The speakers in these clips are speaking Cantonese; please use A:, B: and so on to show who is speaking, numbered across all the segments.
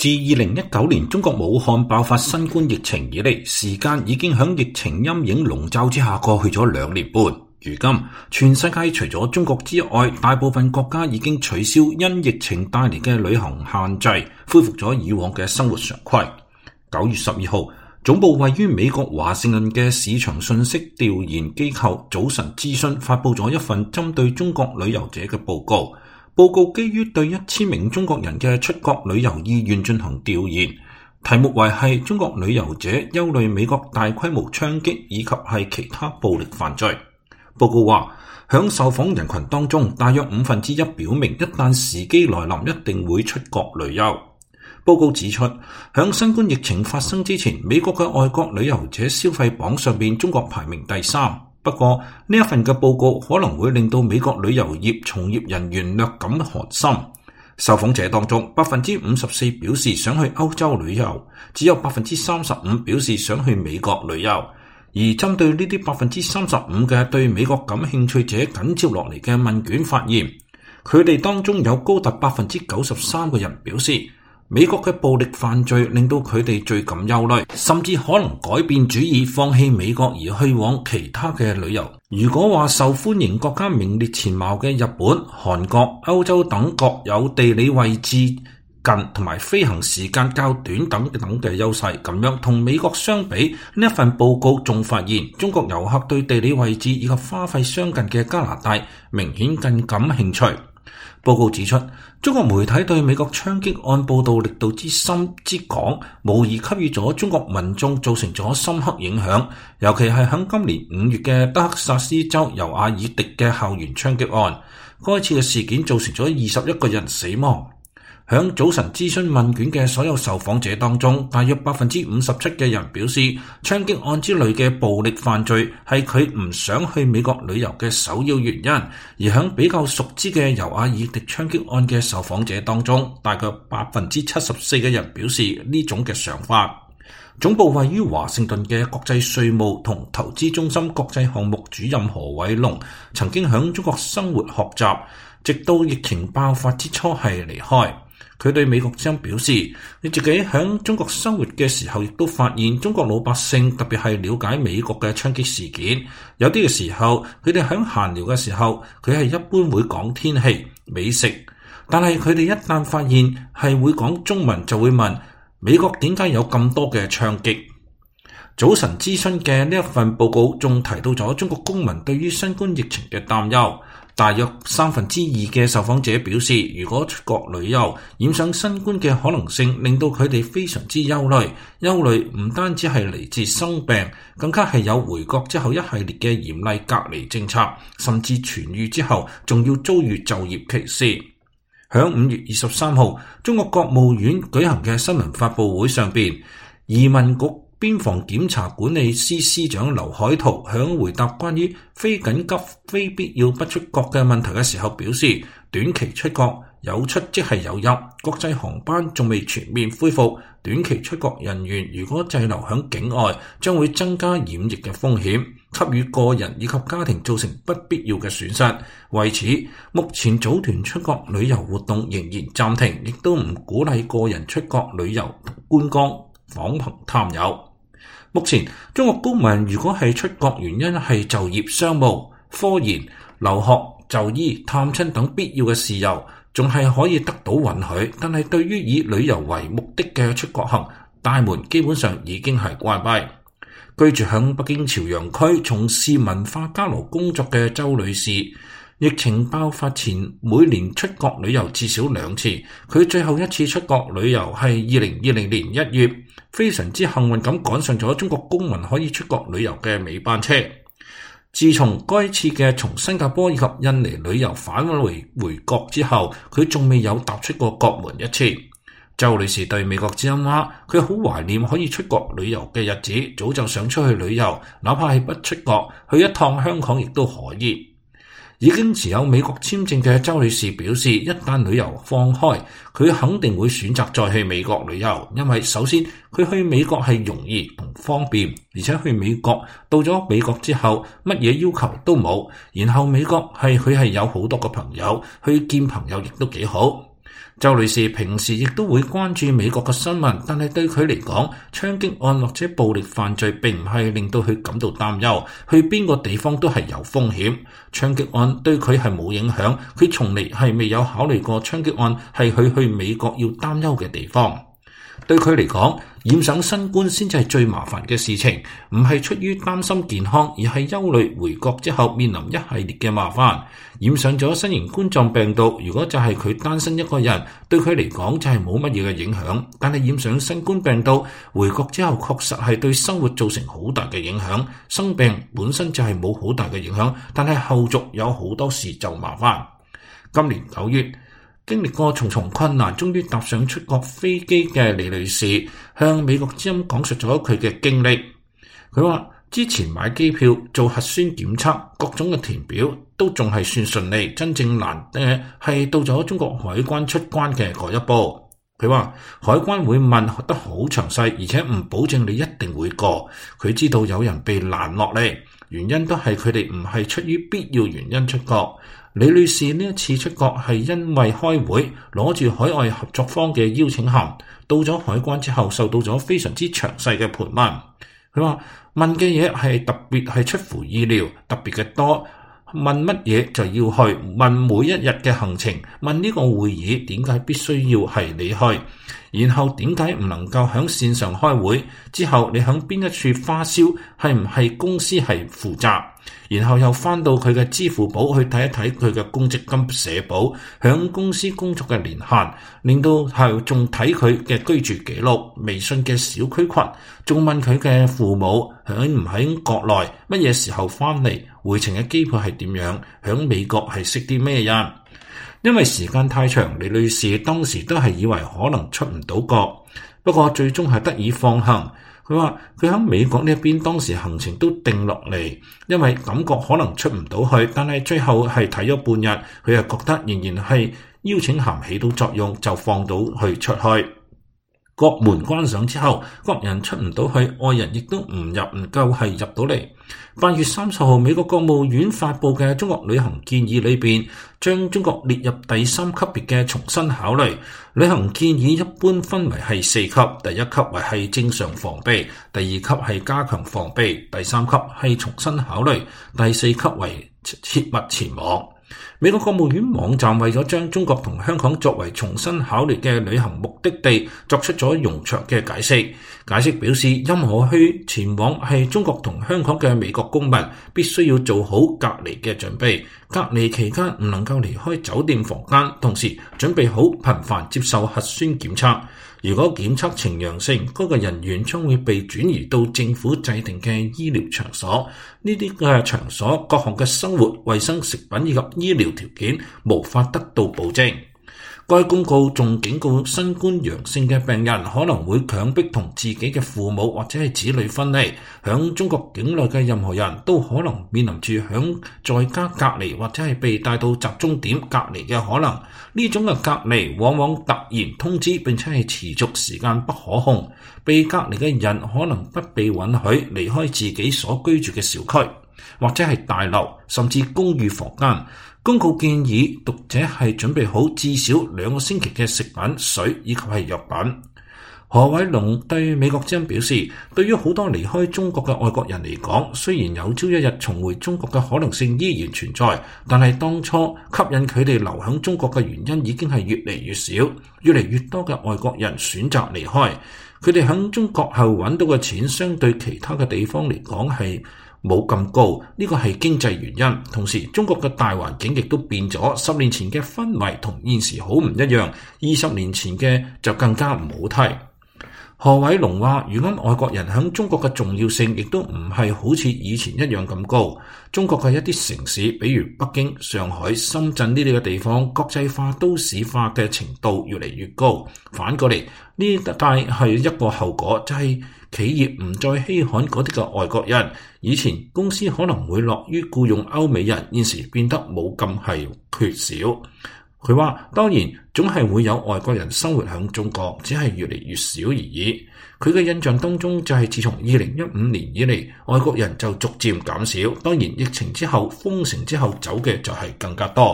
A: 自2019年中國武漢爆發新冠疫情以嚟，時間已經響疫情陰影籠罩之下過去咗2年半。如今，全世界除咗中國之外，大部分國家已經取消因疫情帶嚟嘅旅行限制，恢復咗以往嘅生活常規。9月12號，總部位於美國華盛頓嘅市場信息調研機構早晨諮詢發佈咗一份針對中國旅遊者嘅報告。報告基於對1000名中國人嘅出國旅遊意願進行調研，題目為係中國旅遊者憂慮美國大規模槍擊以及係其他暴力犯罪。報告話，響受訪人群當中，大約1/5表明一旦時機來臨，一定會出國旅遊。報告指出，響新冠疫情發生之前，美國嘅外國旅遊者消費榜上面，中國排名第3。不過呢一份嘅報告可能會令到美國旅遊業從業人員略感寒心。受訪者當中，54%表示想去歐洲旅遊，只有35%表示想去美國旅遊。而針對呢啲35%嘅對美國感興趣者緊接落嚟嘅問卷發現，佢哋當中有高達93%嘅人表示，美國嘅暴力犯罪令到佢哋最感憂慮，甚至可能改變主意，放棄美國而去往其他嘅旅遊。如果話受歡迎國家名列前茅嘅日本、韓國、歐洲等各有地理位置近同埋飛行時間較短等嘅優勢，咁樣同美國相比，呢一份報告仲發現中國遊客對地理位置以及花費相近嘅加拿大明顯更感興趣。報告指出，中國媒體對美國槍擊案報道力度之深之廣，無疑給予咗中國民眾造成咗深刻影響。尤其係喺今年5月嘅德克薩斯州尤瓦爾迪嘅校園槍擊案，該次嘅事件造成咗21個人死亡。響早晨諮詢問卷嘅所有受訪者當中，大約57%嘅人表示，槍擊案之類嘅暴力犯罪係佢唔想去美國旅遊嘅首要原因。而響比較熟知嘅尤瓦爾迪槍擊案嘅受訪者當中，大概74%嘅人表示呢種嘅想法。總部位於華盛頓嘅國際稅務同投資中心國際項目主任何偉龍曾經響中國生活學習，直到疫情爆發之初係離開。佢對美國之音表示，你自己喺中國生活嘅時候，亦都發現中國老百姓特別係了解美國嘅槍擊事件。有啲嘅時候，佢哋喺閒聊嘅時候，佢係一般會講天氣、美食，但係佢哋一旦發現係會講中文，就會問美國點解有咁多嘅槍擊。早晨諮詢嘅呢一份報告仲提到咗中國公民對於新冠疫情嘅擔憂。大約2/3嘅受訪者表示，如果出國旅遊染上新冠嘅可能性，令到佢哋非常之憂慮。憂慮唔單止係嚟自生病，更加係有回國之後一系列嘅嚴厲隔離政策，甚至痊癒之後仲要遭遇就業歧視。響5月23號，中國國務院舉行嘅新聞發佈會上邊，移民局邊防檢查管理司司長劉海濤響回答關於非緊急非必要不出國嘅問題嘅時候表示，短期出國有出即係有入，國際航班仲未全面恢復，短期出國人員如果滯留響境外，將會增加染疫嘅風險，給予個人以及家庭造成不必要嘅損失。為此，目前組團出國旅遊活動仍然暫停，亦都唔鼓勵個人出國旅遊同觀光訪朋探友。目前中國公民如果係出國原因係就業、商務、科研、留學、就醫、探親等必要嘅事由，仲係可以得到允許。但係對於以旅遊為目的嘅出國行，大門基本上已經係關閉。居住響北京朝陽區從事文化交流工作嘅周女士，疫情爆發前每年出國旅遊至少2次，佢最後一次出國旅遊係2020年1月，非常之幸運咁趕上咗中國公民可以出國旅遊嘅尾班車。自從該次嘅從新加坡以及印尼旅遊返回國之後，佢仲未有踏出過國門一次。周女士對美國之音話，佢好懷念可以出國旅遊嘅日子，早就想出去旅遊，哪怕係不出國，去一趟香港亦都可以。已經持有美國簽證嘅周女士表示，一旦旅遊放開，佢肯定會選擇再去美國旅遊，因為首先佢去美國係容易同方便，而且去美國到咗美國之後乜嘢要求都冇，然後美國佢係有好多個朋友，去見朋友亦都幾好。 周女士平時亦都會關注美國嘅新聞，但係對佢嚟講，槍擊案或者暴力犯罪並唔係令到佢感到擔憂，去邊個地方都係有風險。槍擊案對佢係冇影響，佢從嚟係未有考慮過槍擊案係佢去美國要擔憂嘅地方。對佢嚟講，染上新冠先至係最麻煩嘅事情，唔係出於擔心健康，而係憂慮回國之後面臨一系列嘅麻煩。染上咗新型冠狀病毒，如果就係佢單身一個人，對佢嚟講就係冇乜嘢嘅影響。但係染上新冠病毒，回國之後確實係對生活造成好大嘅影響。生病本身就係冇好大嘅影響，但係後續有好多事就麻煩。今年9月，經歷過重重困難，終於踏上出國飛機嘅李女士，向美國之音講述咗佢嘅經歷。佢話之前買機票、做核酸檢測、各種嘅填表都仲係算順利，真正難嘅係到咗中國海關出關嘅嗰一步。佢話海關會問得好詳細，而且唔保證你一定會過。佢知道有人被攔落嚟，原因都係佢哋唔係出於必要原因出國。李女士呢一次出國係因為開會，攞住海外合作方嘅邀請函，到咗海關之後受到咗非常之詳細嘅盤問。佢話問嘅嘢係特別係出乎意料，特別嘅多。問乜嘢就要去，問每一日嘅行程，問呢個會議點解必須要係你去，然後點解唔能夠響線上開會，之後你響邊一處花銷係唔係公司係負責，然後又翻到佢嘅支付寶去睇一睇佢嘅公積金社保，響公司工作嘅年限，令到係仲睇佢嘅居住記錄、微信嘅小區群，仲問佢嘅父母喺唔喺國內，乜嘢時候翻嚟，回程嘅機票係點樣，響美國係識啲咩人。因為時間太長，李女士當時都係以為可能出唔到國，不過最終係得以放行。佢話佢喺美國呢邊當時行程都定落嚟，因為感覺可能出唔到去，但係最後係睇咗半日，佢又覺得仍然係邀請函起到作用，就放到去出去。國門關上之後，國人出唔到去，外人亦都唔夠係入到嚟。8月30號，美國國務院發佈嘅中國旅行建議裏邊，將中國列入第3級別嘅重新考慮。旅行建議一般分為係4級，第1級為係正常防備，第2級係加強防備，第3級係重新考慮，第4級為切勿前往。美國國務院網站為咗將中國同香港作為重新考慮嘅旅行目的地，作出咗冗長嘅解釋。解釋表示，任何去前往係中國同香港嘅美國公民，必須要做好隔離嘅準備。隔離期間唔能夠離開酒店房間，同時準備好頻繁接受核酸檢測。如果檢測呈陽性，嗰個人員將會被轉移到政府制定嘅醫療場所。呢啲嘅場所各項嘅生活、衛生、食品以及醫療條件無法得到保證。該公告仲警告新冠陽性嘅病人可能會強迫同自己嘅父母或者係子女分離。響中國境內嘅任何人都可能面臨住響在家隔離或者係被帶到集中點隔離嘅可能。呢種嘅隔離往往突然通知，並且係持續時間不可控。被隔離嘅人可能不被允許離開自己所居住嘅小區，或者係大樓，甚至公寓房間。公告建議讀者係準備好至少2個星期嘅食品、水以及係藥品。何偉龍對美國之音表示，對於好多離開中國嘅外國人嚟講，雖然有朝一日重回中國嘅可能性依然存在，但係當初吸引佢哋留響中國嘅原因已經係越嚟越少，越嚟越多嘅外國人選擇離開。佢哋響中國後揾到嘅錢，相對其他嘅地方嚟講係冇咁高，呢個係經濟原因。同時中國嘅大環境亦都變咗，10年前嘅氛圍同現時好唔一樣，20年前嘅就更加唔好睇。何偉龍話，如今外國人響中國嘅重要性亦都唔係好似以前一樣咁高。中國嘅一啲城市，比如北京、上海、深圳呢啲嘅地方，國際化、都市化嘅程度越嚟越高。反過嚟，呢帶係一個後果，就係企業唔再稀罕嗰啲嘅外國人。以前公司可能會樂於僱用歐美人，現時變得冇咁係缺少。佢話當然總係會有外國人生活喺中國，只係越嚟越少而已。佢嘅印象當中就係自從2015年以嚟，外國人就逐漸減少。當然疫情之後、封城之後走嘅就係更加多。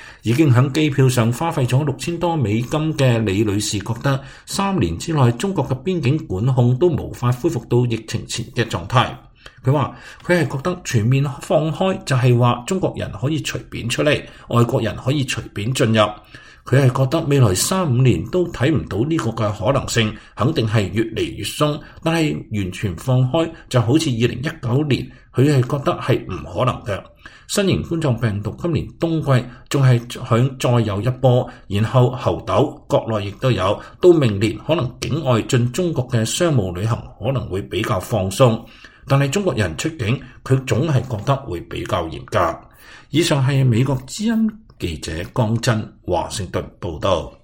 A: 已經喺機票上花費咗6000多美金嘅李女士覺得3年之內中國嘅邊境管控都無法恢復到疫情前嘅狀態。佢話佢係覺得全面放開就係話中國人可以隨便出嚟，外國人可以隨便進入。佢係覺得未來3-5年都睇唔到呢個嘅可能性，肯定係越嚟越鬆，但係完全放開就好似2019年，佢係覺得係唔可能嘅。新型冠狀病毒今年冬季仲係響再有一波，然後猴痘國內亦都有，到明年可能境外進中國嘅商務旅行可能會比較放鬆，但係中國人出境佢總係覺得會比較嚴格。以上係美國之音記者江真華盛頓報道。